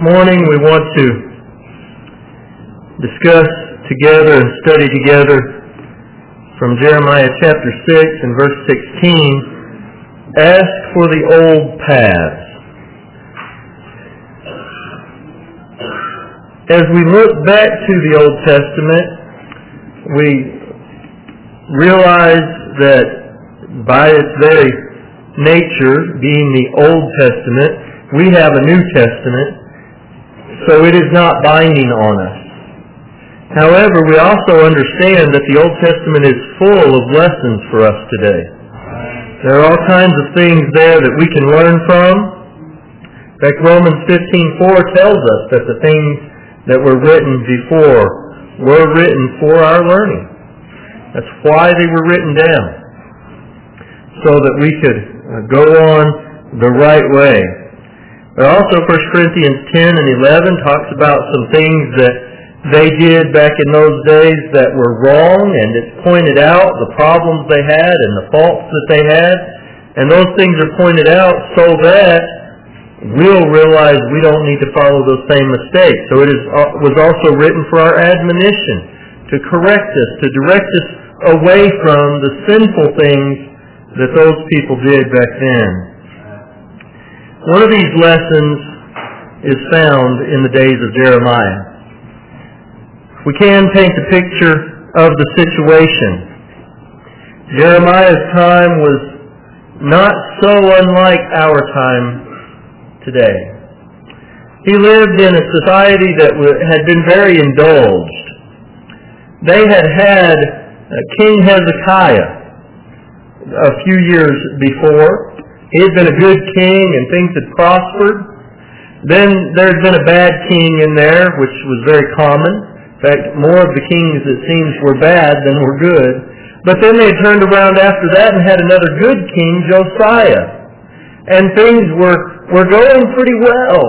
morning we want to discuss together and study together from Jeremiah chapter 6 and verse 16, ask for the old paths. As we look back to the Old Testament, we realize that by its very nature, being the Old Testament, we have a New Testament, so it is not binding on us. However, we also understand that the Old Testament is full of lessons for us today. There are all kinds of things there that we can learn from. In fact, Romans 15:4 tells us that the things that were written before were written for our learning. That's why they were written down, so that we could go on the right way. But also 1 Corinthians 10 and 11 talks about some things that they did back in those days that were wrong, and it's pointed out the problems they had and the faults that they had. And those things are pointed out so that we'll realize we don't need to follow those same mistakes. So it was also written for our admonition, to correct us, to direct us away from the sinful things that those people did back then. One of these lessons is found in the days of Jeremiah. We can paint a picture of the situation. Jeremiah's time was not so unlike our time today. He lived in a society that had been very indulged. They had King Hezekiah a few years before. He had been a good king and things had prospered. Then there had been a bad king in there, which was very common. In fact, more of the kings, it seems, were bad than were good. But then they turned around after that and had another good king, Josiah. And things were going pretty well.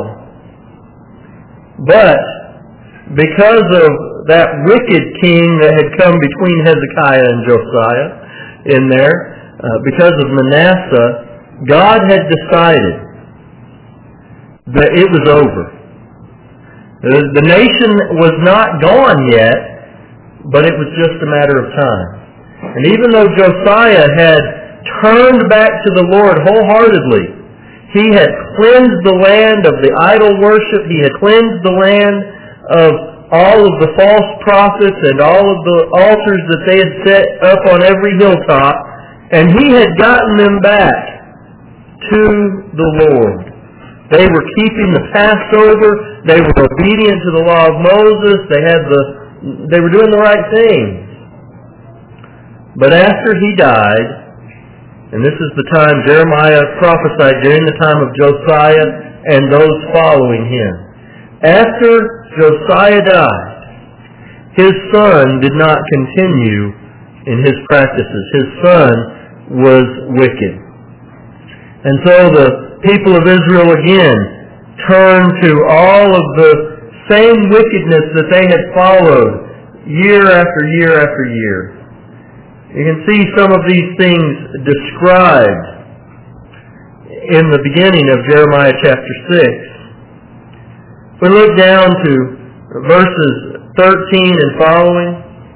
But because of that wicked king that had come between Hezekiah and Josiah in there, because of Manasseh, God had decided that it was over. The nation was not gone yet, but it was just a matter of time. And even though Josiah had turned back to the Lord wholeheartedly, he had cleansed the land of the idol worship, he had cleansed the land of all of the false prophets and all of the altars that they had set up on every hilltop, and he had gotten them back to the Lord. They were keeping the Passover. They were obedient to the law of Moses. They were doing the right things. But after he died, and this is the time Jeremiah prophesied during the time of Josiah and those following him. After Josiah died, his son did not continue in his practices. His son was wicked. And so the people of Israel again turned to all of the same wickedness that they had followed year after year after year. You can see some of these things described in the beginning of Jeremiah chapter 6. If we look down to verses 13 and following,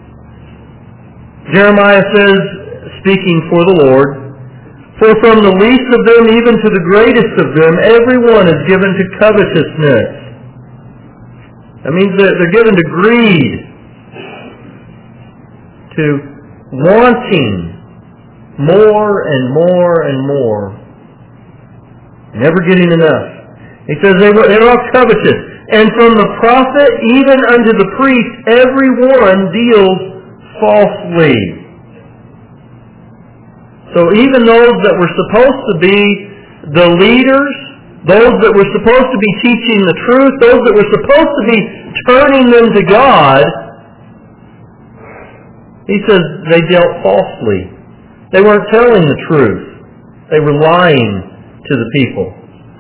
Jeremiah says, speaking for the Lord, "For from the least of them even to the greatest of them, everyone is given to covetousness." That means that they're given to greed, to wanting more and more and more, never getting enough. He says they're all covetous. "And from the prophet even unto the priest, everyone deals falsely." So even those that were supposed to be the leaders, those that were supposed to be teaching the truth, those that were supposed to be turning them to God, he says they dealt falsely. They weren't telling the truth. They were lying to the people.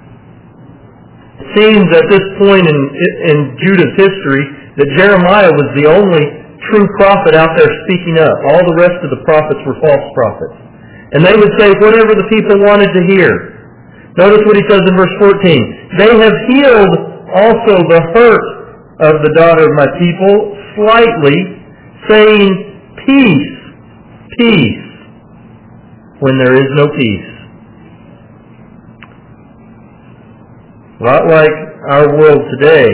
It seems at this point in Judah's history that Jeremiah was the only true prophet out there speaking up. All the rest of the prophets were false prophets. And they would say whatever the people wanted to hear. Notice what he says in verse 14. "They have healed also the hurt of the daughter of my people slightly, saying, peace, peace, when there is no peace. A lot like our world today.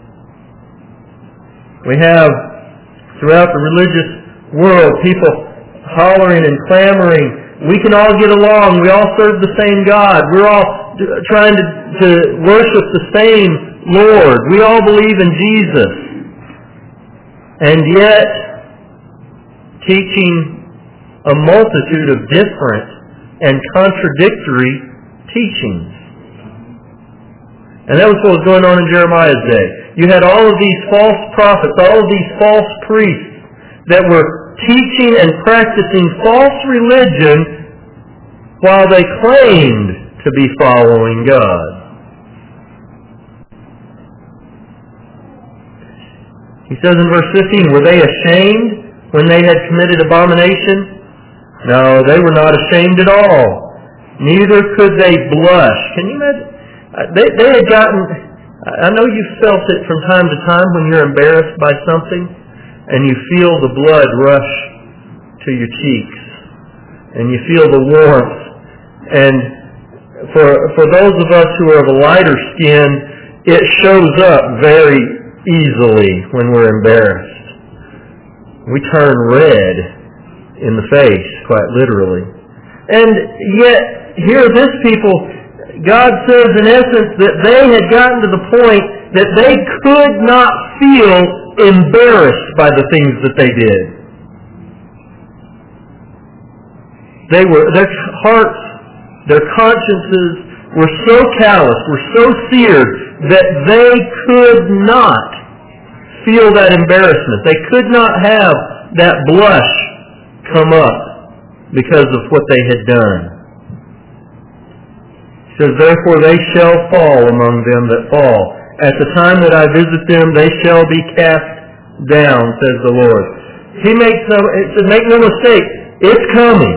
We have, throughout the religious world, people hollering and clamoring, we can all get along, we all serve the same God, we're all trying to worship the same Lord, we all believe in Jesus. And yet, teaching a multitude of different and contradictory teachings. And that was what was going on in Jeremiah's day. You had all of these false prophets, all of these false priests that were teaching and practicing false religion while they claimed to be following God. He says in verse 15, were they ashamed when they had committed abomination? No, they were not ashamed at all. Neither could they blush. Can you imagine? They had gotten, I know you've felt it from time to time when you're embarrassed by something and you feel the blood rush to your cheeks and you feel the warmth. And for those of us who are of a lighter skin, it shows up very easily when we're embarrassed. We turn red in the face, quite literally. And yet, here this people, God says in essence that they had gotten to the point that they could not feel embarrassed by the things that they did. Their hearts, their consciences were so calloused, were so seared, that they could not feel that embarrassment. They could not have that blush come up because of what they had done. He says, therefore they shall fall among them that fall. At the time that I visit them, they shall be cast down, says the Lord. He says, make no mistake, it's coming.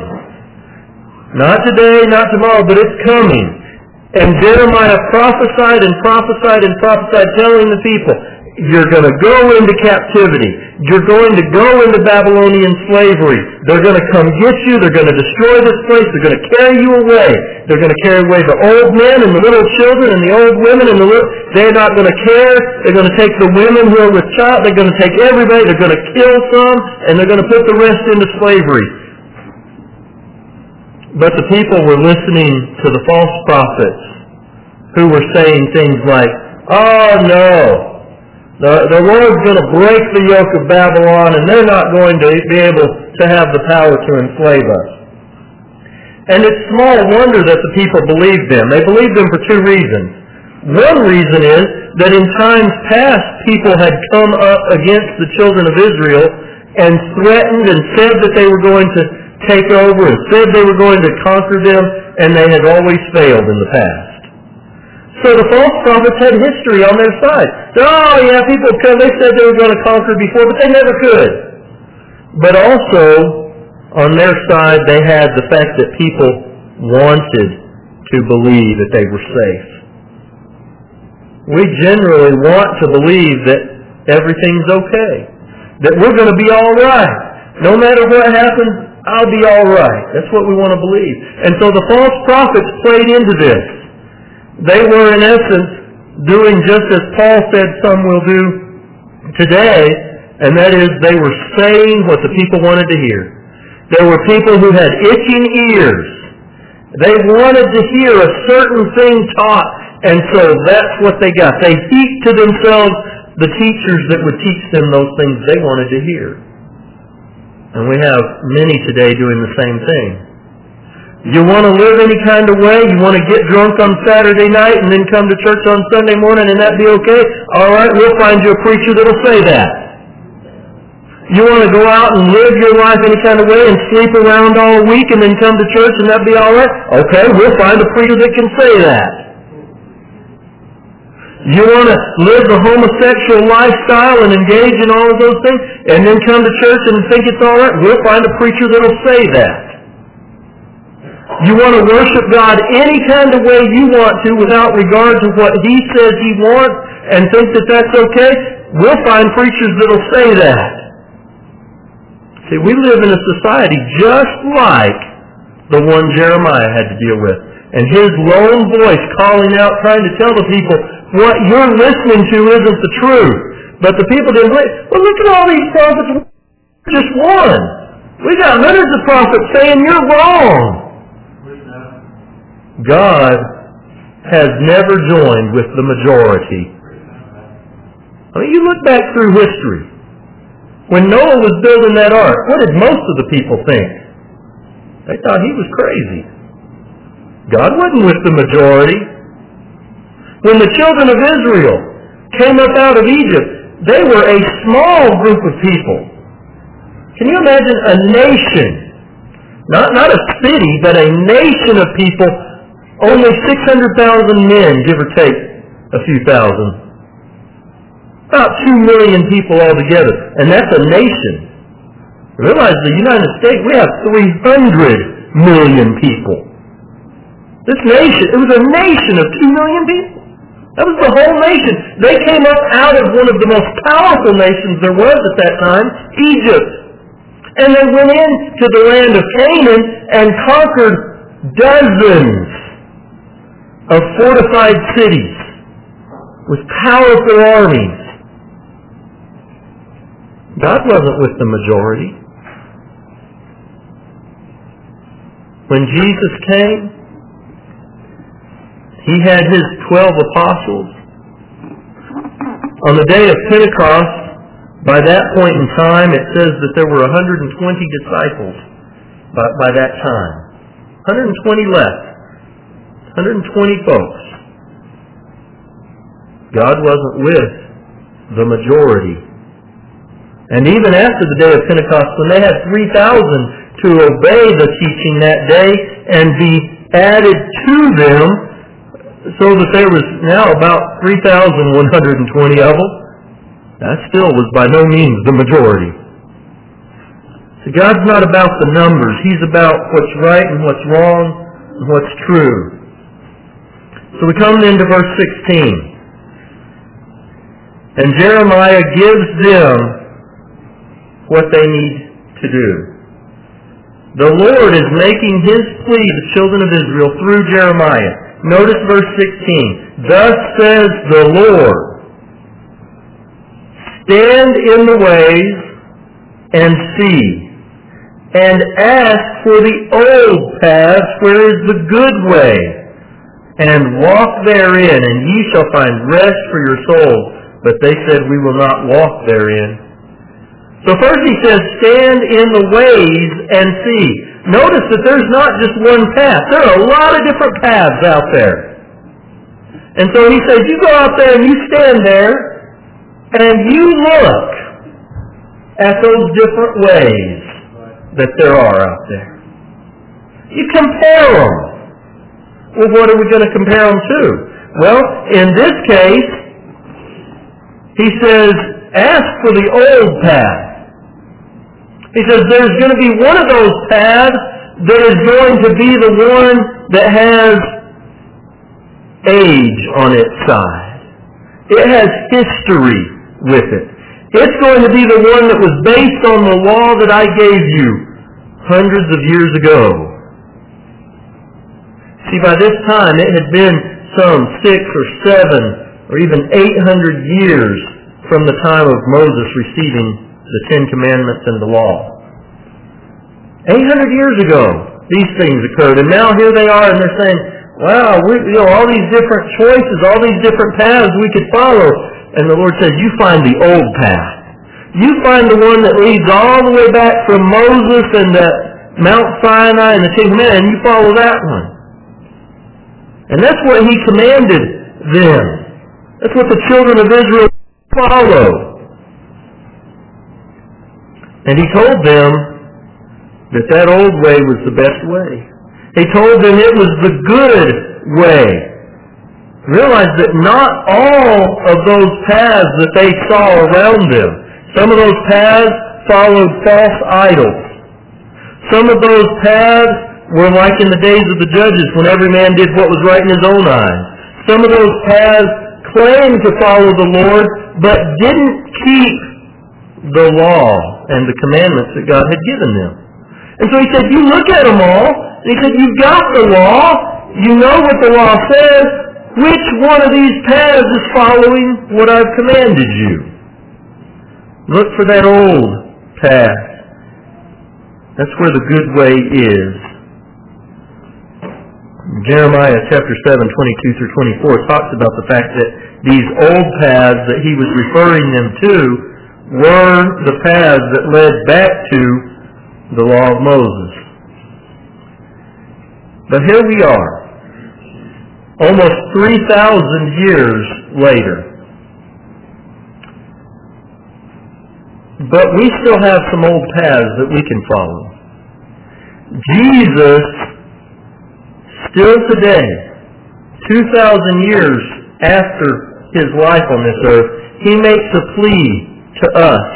Not today, not tomorrow, but it's coming. And Jeremiah prophesied and prophesied and prophesied, telling the people, you're going to go into captivity. You're going to go into Babylonian slavery. They're going to come get you. They're going to destroy this place. They're going to carry you away. They're going to carry away the old men and the little children and the old women and they're not going to care. They're going to take the women who are with child. They're going to take everybody. They're going to kill some and they're going to put the rest into slavery. But the people were listening to the false prophets who were saying things like, oh no, the Lord's going to break the yoke of Babylon and they're not going to be able to have the power to enslave us. And it's small wonder that the people believed them. They believed them for two reasons. One reason is that in times past people had come up against the children of Israel and threatened and said that they were going to take over and said they were going to conquer them, and they had always failed in the past. So the false prophets had history on their side. Oh yeah, people come, they said they were going to conquer before, but they never could. But also, on their side, they had the fact that people wanted to believe that they were safe. We generally want to believe that everything's okay, that we're going to be all right. No matter what happens, I'll be all right. That's what we want to believe. And so the false prophets played into this. They were, in essence, doing just as Paul said some will do today, and that is they were saying what the people wanted to hear. There were people who had itching ears. They wanted to hear a certain thing taught, and so that's what they got. They heaped to themselves the teachers that would teach them those things they wanted to hear. And we have many today doing the same thing. You want to live any kind of way? You want to get drunk on Saturday night and then come to church on Sunday morning and that be okay? All right, we'll find you a preacher that'll say that. You want to go out and live your life any kind of way and sleep around all week and then come to church and that be all right? Okay, we'll find a preacher that can say that. You want to live the homosexual lifestyle and engage in all of those things and then come to church and think it's all right? We'll find a preacher that'll say that. You want to worship God any kind of way you want to without regard to what He says He wants and think that that's okay, we'll find preachers that'll say that. See, we live in a society just like the one Jeremiah had to deal with. And his lone voice calling out, trying to tell the people, what you're listening to isn't the truth. But the people didn't wait. Well, look at all these prophets. Just one. We got hundreds of prophets saying you're wrong. God has never joined with the majority. I mean, you look back through history. When Noah was building that ark, what did most of the people think? They thought he was crazy. God wasn't with the majority. When the children of Israel came up out of Egypt, they were a small group of people. Can you imagine a nation, not a city, but a nation of people, only 600,000 men, give or take a few thousand. About 2 million people altogether, and that's a nation. Realize the United States, we have 300 million people. This nation, it was a nation of 2 million people. That was the whole nation. They came up out of one of the most powerful nations there was at that time, Egypt. And they went into the land of Canaan and conquered dozens of fortified cities with powerful armies. God wasn't with the majority. When Jesus came, he had his 12 apostles. On the day of Pentecost, by that point in time, it says that there were 120 disciples by that time. 120 left. 120 folks. God wasn't with the majority. And even after the day of Pentecost, when they had 3,000 to obey the teaching that day and be added to them, so that there was now about 3,120 of them, that still was by no means the majority. So God's not about the numbers. He's about what's right and what's wrong and what's true. So we come into verse 16. And Jeremiah gives them what they need to do. The Lord is making his plea to the children of Israel through Jeremiah. Notice verse 16. Thus says the Lord, stand in the ways and see, and ask for the old paths where is the good way, and walk therein, and ye shall find rest for your souls. But they said, we will not walk therein. So first he says, stand in the ways and see. Notice that there's not just one path. There are a lot of different paths out there. And so he says, you go out there and you stand there and you look at those different ways that there are out there. You compare them. Well, what are we going to compare them to? Well, in this case, he says, ask for the old path. He says there's going to be one of those paths that is going to be the one that has age on its side. It has history with it. It's going to be the one that was based on the law that I gave you hundreds of years ago. See, by this time it had been some 6 or 7 or even 800 years from the time of Moses receiving the 10 Commandments and the law. 800 years ago, these things occurred, and now here they are, and they're saying, wow, all these different choices, all these different paths we could follow. And the Lord says, you find the old path. You find the one that leads all the way back from Moses and the Mount Sinai and the 10 Commandments, and you follow that one. And that's what he commanded them. That's what the children of Israel follow. And he told them that old way was the best way. He told them it was the good way. Realize that not all of those paths that they saw around them, some of those paths followed false idols. Some of those paths were like in the days of the judges when every man did what was right in his own eyes. Some of those paths claimed to follow the Lord, but didn't keep the law and the commandments that God had given them. And so he said, you look at them all, and he said, you've got the law, you know what the law says, which one of these paths is following what I've commanded you? Look for that old path. That's where the good way is. Jeremiah chapter 7, 22 through 24 talks about the fact that these old paths that he was referring them to were the paths that led back to the law of Moses. But here we are, almost 3,000 years later. But we still have some old paths that we can follow. Jesus, still today, 2,000 years after his life on this earth, he makes a plea to us.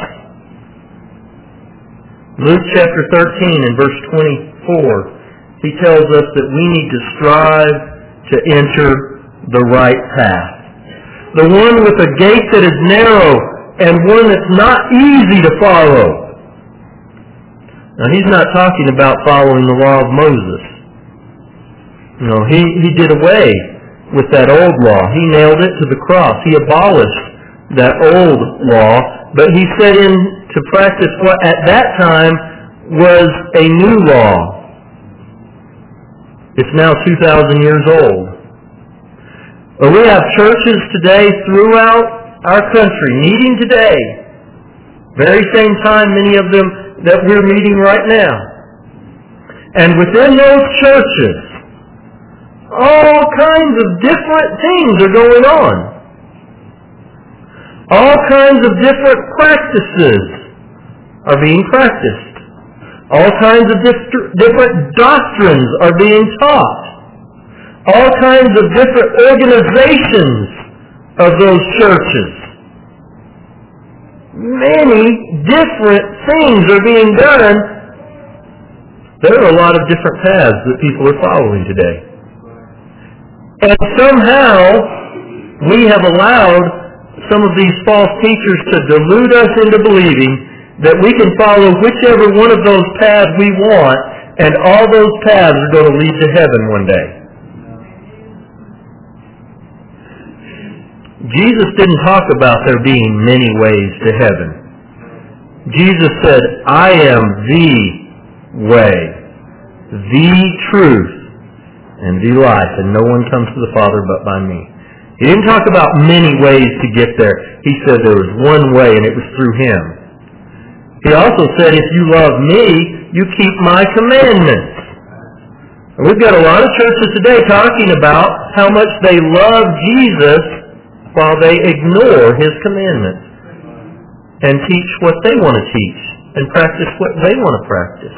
Luke chapter 13 and verse 24, he tells us that we need to strive to enter the right path. The one with a gate that is narrow and one that's not easy to follow. Now he's not talking about following the law of Moses. No, he did away with that old law. He nailed it to the cross. He abolished that old law, but he set into practice what at that time was a new law. It's now 2,000 years old. But we have churches today throughout our country, meeting today, very same time many of them that we're meeting right now. And within those churches, all kinds of different things are going on. All kinds of different practices are being practiced. All kinds of different doctrines are being taught. All kinds of different organizations of those churches. Many different things are being done. There are a lot of different paths that people are following today. And somehow we have allowed some of these false teachers to delude us into believing that we can follow whichever one of those paths we want, and all those paths are going to lead to heaven one day. Jesus didn't talk about there being many ways to heaven. Jesus said, I am the way, the truth, and the life, and no one comes to the Father but by me. He didn't talk about many ways to get there. He said there was one way, and it was through him. He also said, if you love me, you keep my commandments. And we've got a lot of churches today talking about how much they love Jesus while they ignore his commandments and teach what they want to teach and practice what they want to practice.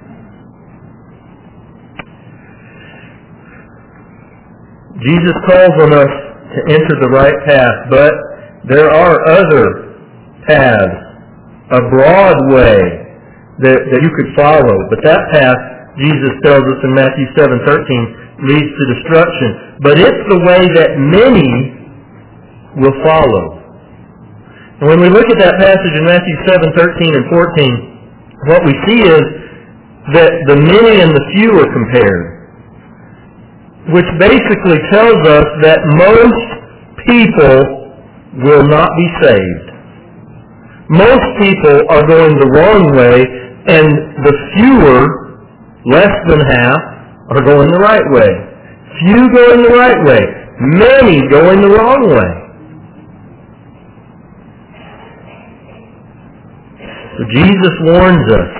Jesus calls on us to enter the right path, but there are other paths, a broad way that you could follow. But that path, Jesus tells us in Matthew 7:13, leads to destruction. But it's the way that many will follow. And when we look at that passage in Matthew 7:13 and 14, what we see is that the many and the few are compared, which basically tells us that most people will not be saved. Most people are going the wrong way, and the fewer, less than half, are going the right way. Few going the right way. Many going the wrong way. So Jesus warns us.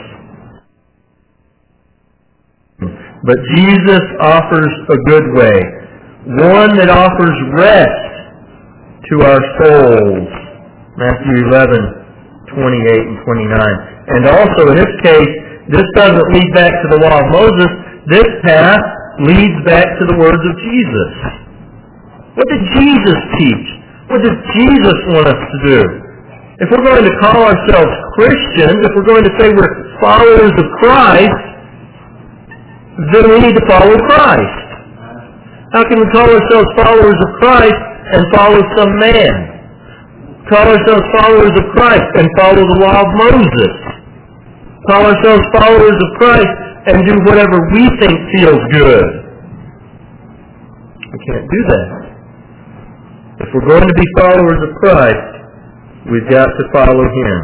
But Jesus offers a good way. One that offers rest to our souls. Matthew 11:28 and 29. And also in this case, this doesn't lead back to the law of Moses. This path leads back to the words of Jesus. What did Jesus teach? What does Jesus want us to do? If we're going to call ourselves Christians, if we're going to say we're followers of Christ, then we need to follow Christ. How can we call ourselves followers of Christ and follow some man. Call ourselves followers of Christ and follow the law of Moses. Call ourselves followers of Christ and do whatever we think feels good. We can't do that. If we're going to be followers of Christ, we've got to follow Him.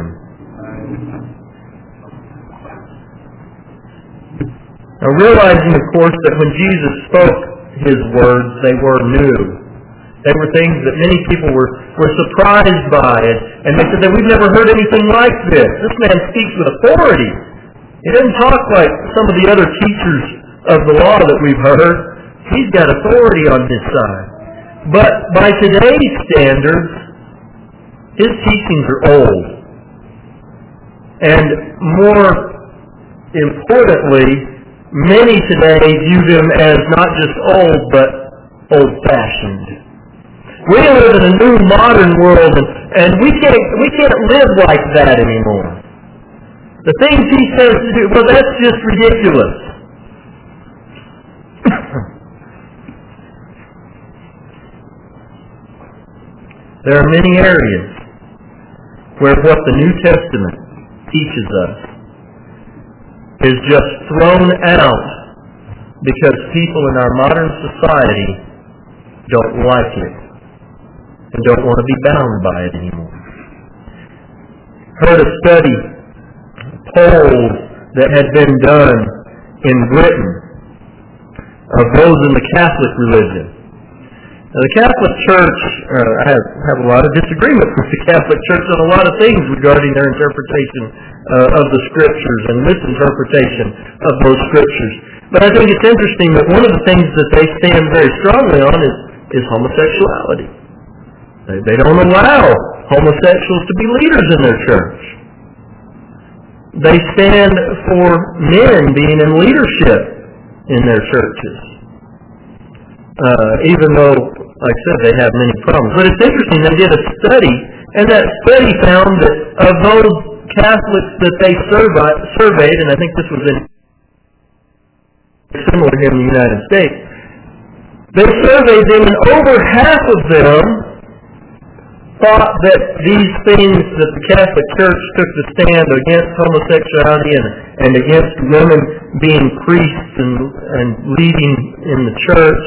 Now realizing, of course, that when Jesus spoke His words, they were new. They were things that many people were surprised by, and they said that we've never heard anything like this. This man speaks with authority. He doesn't talk like some of the other teachers of the law that we've heard. He's got authority on his side. But by today's standards, his teachings are old. And more importantly, many today view them as not just old, but old-fashioned. We live in a new modern world, and we can't live like that anymore. The things he says to do, well, that's just ridiculous. There are many areas where what the New Testament teaches us is just thrown out because people in our modern society don't like it and don't want to be bound by it anymore. Heard a study, poll that had been done in Britain of those in the Catholic religion. Now, the Catholic Church, I have a lot of disagreements with the Catholic Church on a lot of things regarding their interpretation of the Scriptures and misinterpretation of those Scriptures. But I think it's interesting that one of the things that they stand very strongly on is homosexuality. They don't allow homosexuals to be leaders in their church. They stand for men being in leadership in their churches. Even though, like I said, they have many problems. But it's interesting, they did a study, and that study found that of those Catholics that they surveyed, and I think this was similar here in the United States, they surveyed them, and over half of them thought that these things that the Catholic Church took to stand against homosexuality and against women being priests and leading in the church,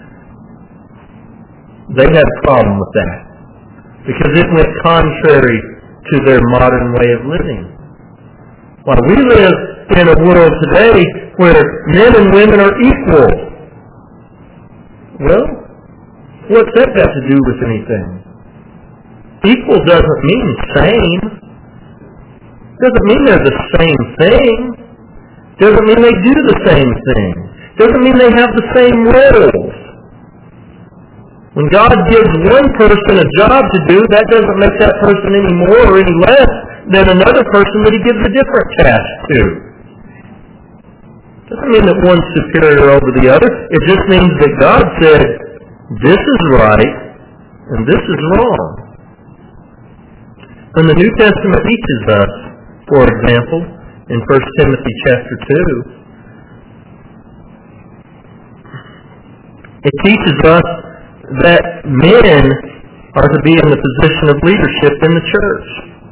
they had a problem with that because it went contrary to their modern way of living. While we live in a world today where men and women are equal, well, what's that got to do with anything? Equal doesn't mean same. Doesn't mean they're the same thing. Doesn't mean they do the same thing. Doesn't mean they have the same roles. When God gives one person a job to do, that doesn't make that person any more or any less than another person that He gives a different task to. Doesn't mean that one's superior over the other. It just means that God said, this is right and this is wrong. When the New Testament teaches us, for example, in 1 Timothy chapter 2, it teaches us that men are to be in the position of leadership in the church.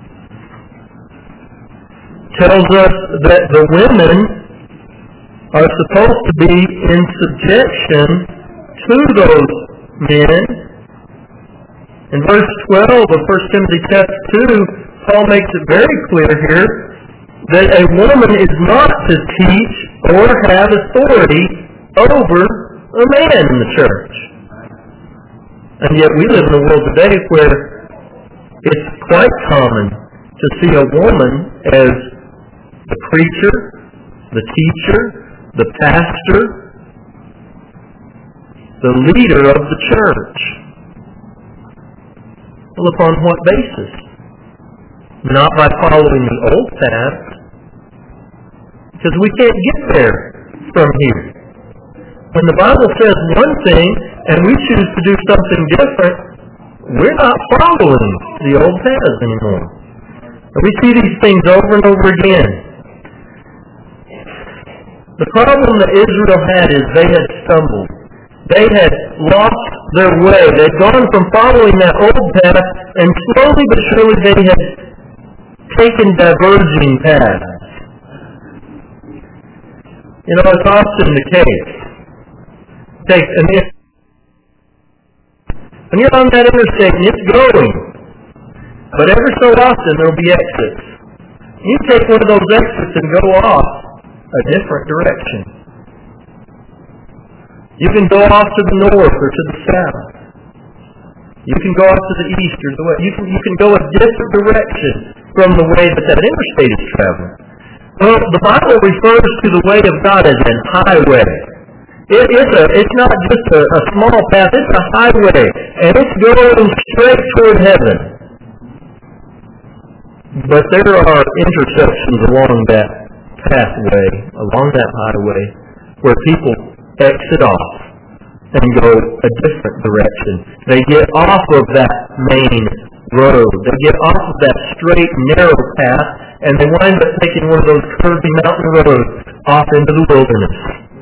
It tells us that the women are supposed to be in subjection to those men. In verse 12 of 1 Timothy chapter 2, Paul makes it very clear here that a woman is not to teach or have authority over a man in the church. And yet we live in a world today where it's quite common to see a woman as the preacher, the teacher, the pastor, the leader of the church. Well, upon what basis? Not by following the old path, because we can't get there from here. When the Bible says one thing and we choose to do something different, we're not following the old paths anymore. And we see these things over and over again. The problem that Israel had is they had stumbled They had lost their way. They'd gone from following that old path, and slowly but surely they had taken diverging paths. You know, it's often the case. When you're on that interstate and it's going, but every so often there'll be exits. You take one of those exits and go off a different direction. You can go off to the north or to the south. You can go off to the east or the west. You can go a different direction from the way that interstate is traveling. Well, the Bible refers to the way of God as a highway. It's not just a small path, it's a highway, and it's going straight toward heaven. But there are intersections along that pathway, along that highway, where people exit off and go a different direction. They get off of that main road. They get off of that straight, narrow path, and they wind up taking one of those curvy mountain roads off into the wilderness.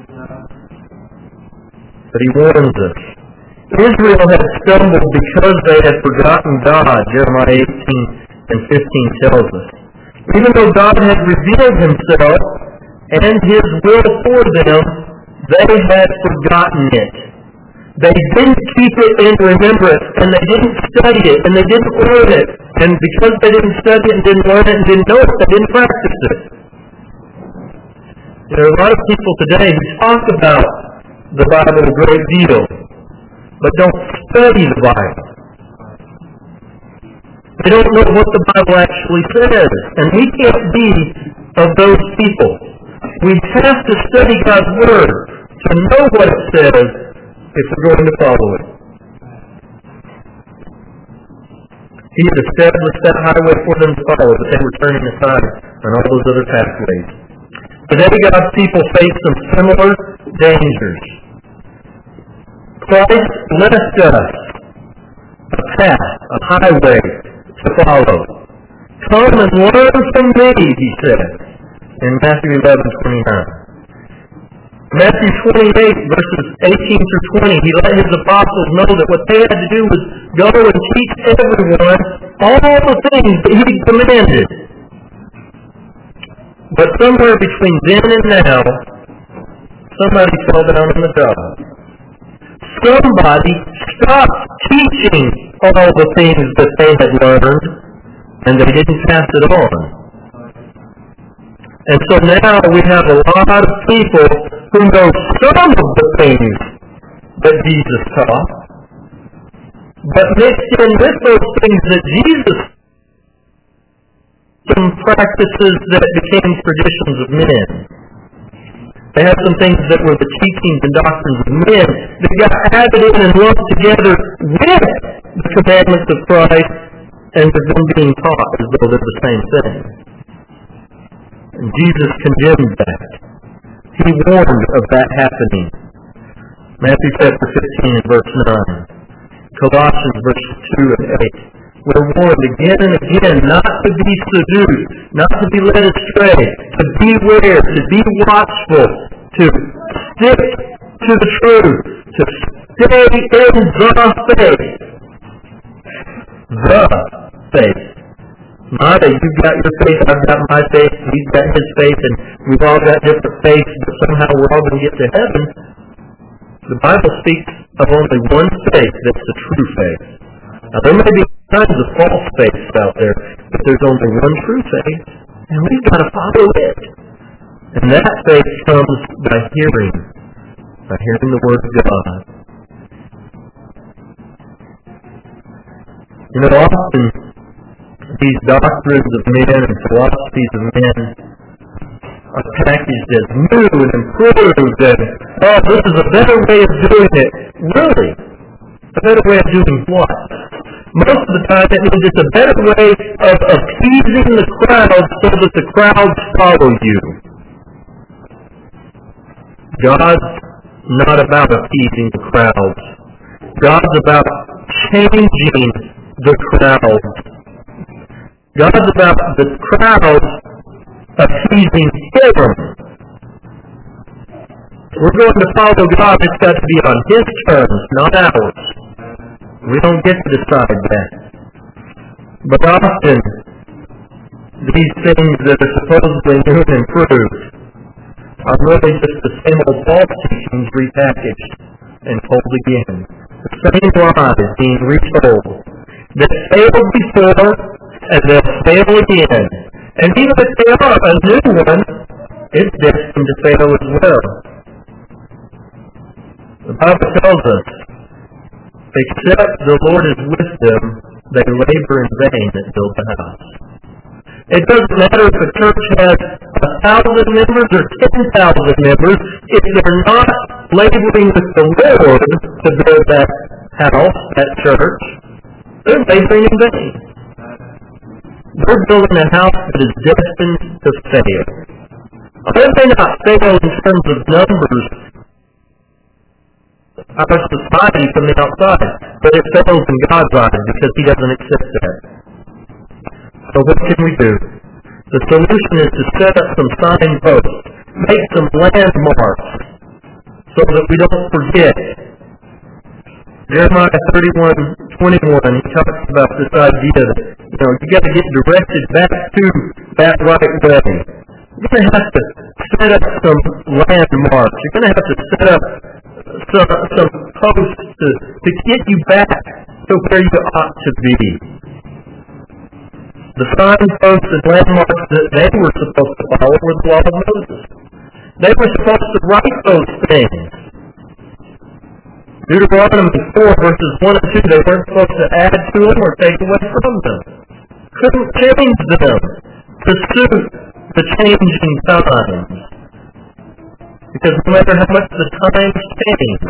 But he warns us. Israel had stumbled because they had forgotten God, Jeremiah 18 and 15 tells us. Even though God had revealed himself and his will for them, they had forgotten it. They didn't keep it in remembrance, and they didn't study it, and they didn't learn it. And because they didn't study it and didn't learn it and didn't know it, they didn't practice it. There are a lot of people today who talk about the Bible a great deal, but don't study the Bible. They don't know what the Bible actually says, and we can't be of those people. We have to study God's Word to know what it says if we're going to follow it. He had established that highway for them to follow, but they were turning aside on all those other pathways. Today, God's people face some similar dangers. Christ left us a path, a highway to follow. Come and learn from me, he said in Matthew 11:29. Matthew 28, verses 18 through 20, he let his apostles know that what they had to do was go and teach everyone all the things that he commanded. But somewhere between then and now, somebody fell down on the job. Somebody stopped teaching all the things that they had learned, and they didn't pass it on. And so now we have a lot of people who know some of the things that Jesus taught, but mixed in with those things that Jesus taught, some practices that became traditions of men. They had some things that were the teachings and doctrines of men that got added in and lumped together with the commandments of Christ and with them being taught as though they're the same thing. And Jesus condemned that. He warned of that happening. Matthew chapter 15 and verse 9. Colossians verses 2 and 8. We're warned again and again not to be seduced, not to be led astray, to beware, to be watchful, to stick to the truth, to stay in the faith. The faith. Not that you've got your faith, I've got my faith, he's got his faith, and we've all got different faiths, but somehow we're all going to get to heaven. The Bible speaks of only one faith that's the true faith. Now, there may be kinds of false faiths out there, but there's only one true faith, and we've got to follow it. And that faith comes by hearing the Word of God. You know, often these doctrines of men and philosophies of men are packaged as new and improved, and, this is a better way of doing it. Really? A better way of doing what? Most of the time, it means it's a better way of appeasing the crowd so that the crowds follow you. God's not about appeasing the crowds. God's about changing the crowds. God's about the crowds appeasing Him. we're going to follow God, it's got to be on His terms, not ours. We don't get to decide that. But often, these things that are supposedly new and improved are really just the same old false teachings repackaged and told again. The same lies being retold. That failed before, and they'll fail again. And even if they are a new one, it's destined to fail as well. The Bible tells us, except the Lord is with them, they labor in vain that build the house. It doesn't matter if a church has 1,000 members or 10,000 members, if they're not laboring with the Lord to build that house, that church, they're laboring in vain. They're building a house that is destined to fail. They may not fail in terms of numbers, our society from the outside, but it fails in God's eyes because He doesn't accept that. So what can we do? The solution is to set up some signposts, make some landmarks, so that we don't forget. Jeremiah 31:21, he talks about this idea that you got to get directed back to that right way. You're going to have to set up some landmarks. You're going to have to set up some posts to get you back to where you ought to be. The signposts and landmarks that they were supposed to follow were the law of Moses. They were supposed to write those things. Deuteronomy 4 verses 1 and 2, they weren't supposed to add to them or take away from them. Couldn't change them to suit the changing times. Because no matter how much the times change,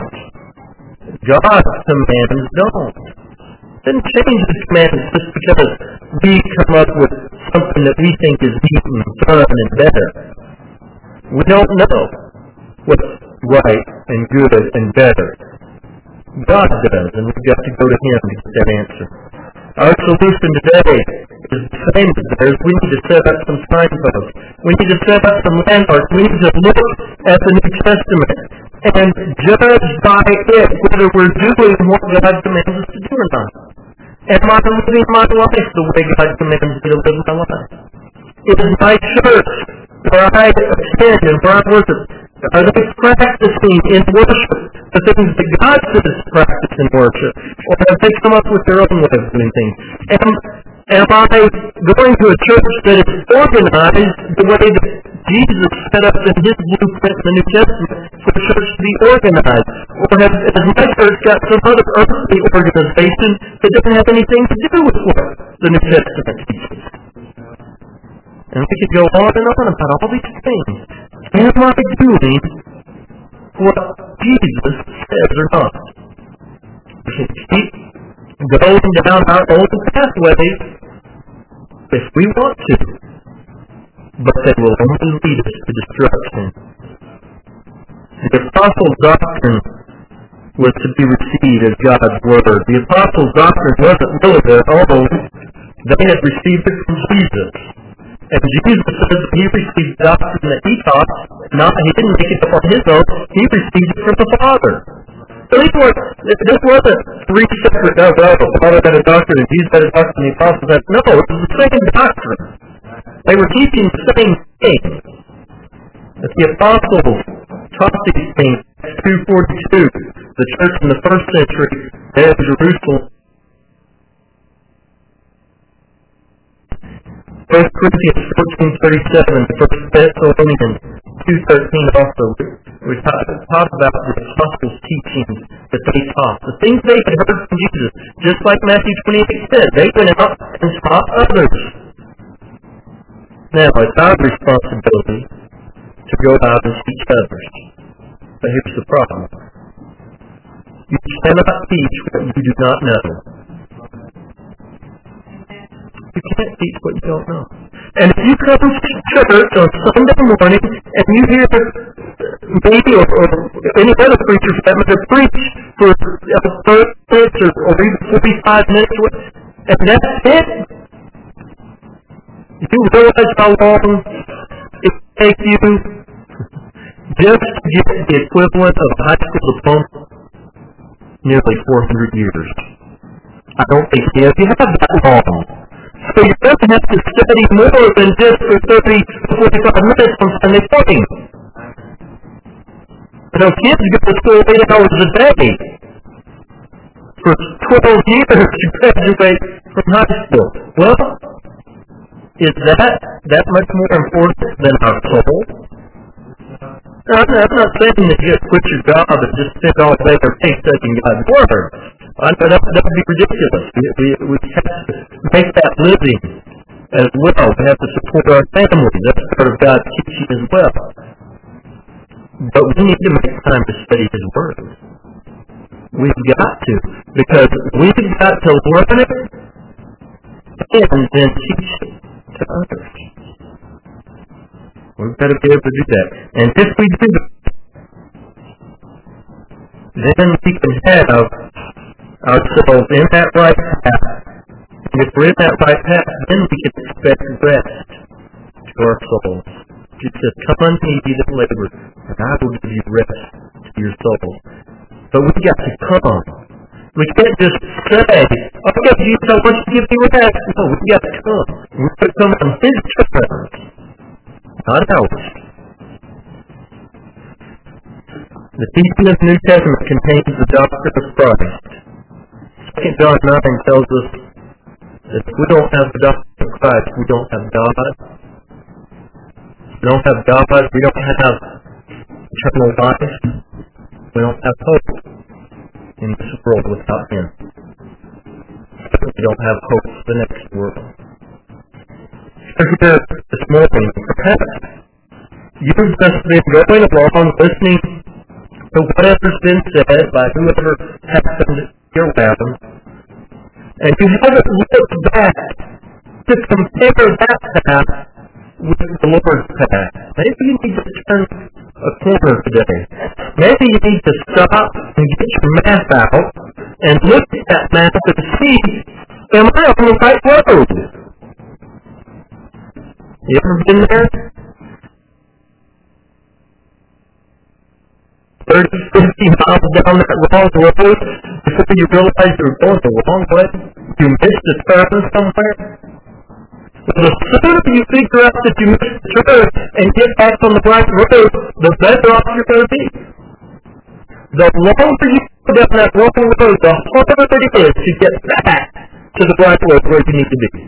God's commands don't. He doesn't change His commands just because we come up with something that we think is neat and fun and better. We don't know what's right and good and better. God does, and we've got to go to Him to get that answer. Our solution today is the same as theirs. We need to set up some signposts. We need to set up some landmarks. We need to look at the New Testament and judge by it whether we're doing what God commands us to do or not. Am I living my life the way God commands me to live my life? Is my church where I attend and where I worship, are they practicing in worship the things that God says practice in worship? Or have they come up with their own way of doing things? Am I going to a church that is organized the way that Jesus set up in His blueprint in the New Testament for the church to be organized? Or has my church got some other earthly organization that doesn't have anything to do with what the New Testament teaches? And we could go on and on about all these things. Am I doing what Jesus says or not? We can keep going down our old pathways if we want to, but they will only lead us to destruction. The Apostles' doctrine was to be received as God's Word. The Apostles' doctrine wasn't really their own. They had received it from Jesus. And Jesus says that He received the doctrine that He taught. He didn't make it up on His own. He received it from the Father. So this wasn't three separate doctrines. The Father had a doctrine, and Jesus had a doctrine, and the Apostles had. No, it was the same doctrine. They were teaching the same thing. If the Apostles taught these things, 2:42, the church in the first century, there in Jerusalem, 1 Corinthians 14:37, 1 Thessalonians 2:13 also. We talk about the Apostles' teachings that they taught. The things they had heard from Jesus, just like Matthew 28 said, they went out and taught others. Now, it's our responsibility to go out and teach others. But here's the problem. You cannot teach what you do not know. You can't teach what you don't know. And if you come to church on Sunday morning and you hear me or any other preacher for that matter preach for 30 minutes or even 45 minutes, and that's it, you realize how long it takes you. just to get the equivalent of a high school diploma, nearly 400 years. I don't think you have that long. So you're going to have to study more than just for 30 to 45 minutes on Sunday morning. Kids go to school 8 hours a day. For 12 years to graduate from high school. Well, is that much more important than our soul? I'm not saying that you quit your job and just spend all day or day studying God's Word. I know that would be ridiculous. We have to make that living as well. We have to support our families. That's part of God's teaching as well. But we need to make time to study His Word. We've got to. Because we've got to learn it and then teach it to others. We've got to be able to do that. And if we do that, then we can have ourselves in that right path. And if we're in that right path, then we can expect rest to our souls. Jesus says, "Come unto me, ye that labor, and I will give you rest to your souls." But we've got to come. We can't just say, "Okay, Jesus, I want you to give me rest." No, we've got to come. We've got to come on His terms, not ours. The teaching of the New Testament contains the doctrine of Christ. 2 John 9 tells us that if we don't have the doctrine of Christ, we don't have God. We don't have God, we don't have eternal life. We don't have hope in this world without Him. We don't have hope for the next world. If you're here this morning, perhaps you've just been going along listening to whatever's been said by whoever happened to be around, and you haven't looked back to compare that path with the Lord's path. Maybe you need to turn a corner today. Maybe you need to stop and get your map out and look at that map and see, am I on the right road? You ever been there? 30, 50 miles down that wrong road before you realize you're going the wrong way? You missed a turn somewhere? Well, the sooner you figure out that you missed the turn and get back on the right road, the better off you're going to be. The longer you go down that wrong road, the harder it is to get back to the right road where you need to be.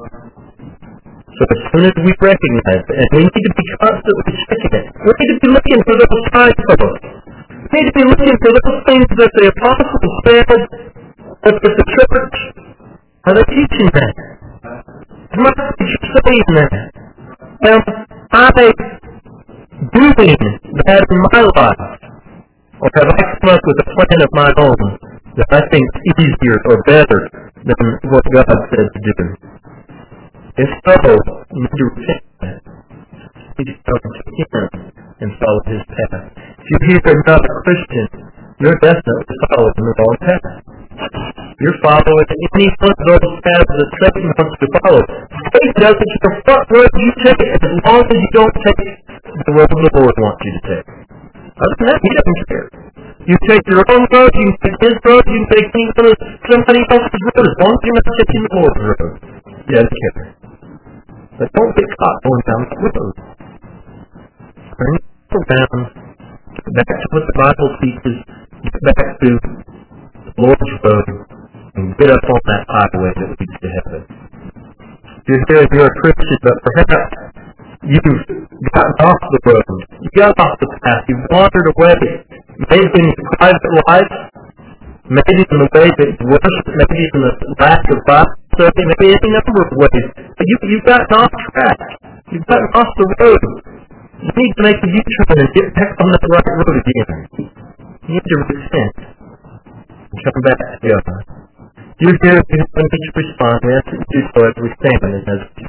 So as soon as we recognize it, and we need to be constantly checking it, we need to be looking for those signposts. We need to be looking for those things that the apostles said, that the church, are they teaching that? Am I saying that? Am I doing that in my life? Or have I come up with a plan of my own that I think is easier or better than what God said to do? If so, you need to repent. You need to come to Him and follow His path. If you're here and not a Christian, you're definitely following the wrong path. You're following any one of those paths that Satan wants to follow. Satan doesn't care what road you take as long as you don't take the road the Lord wants you to take. Other than that, He doesn't care. You take your own road, you can take His road, you can take somebody else's road, as long as you're not taking the Lord's road. He doesn't care. But don't get caught going down that road. Bring it around, get back to what the Bible teaches, get back to the Lord's road, and get up on that highway that leads to heaven. You're here, you're a Christian, but perhaps you've gotten off the road. You got off the path. You've wandered away. Maybe in your private life, maybe in the way that you worship, maybe in the lack of Bible study, maybe any number of ways. But you've gotten off track. You've gotten off the road. You need to make a U-turn and get back on the right road again. You need to repent and come back to God. You're here, you need to respond. We ask that you do so as we stand and as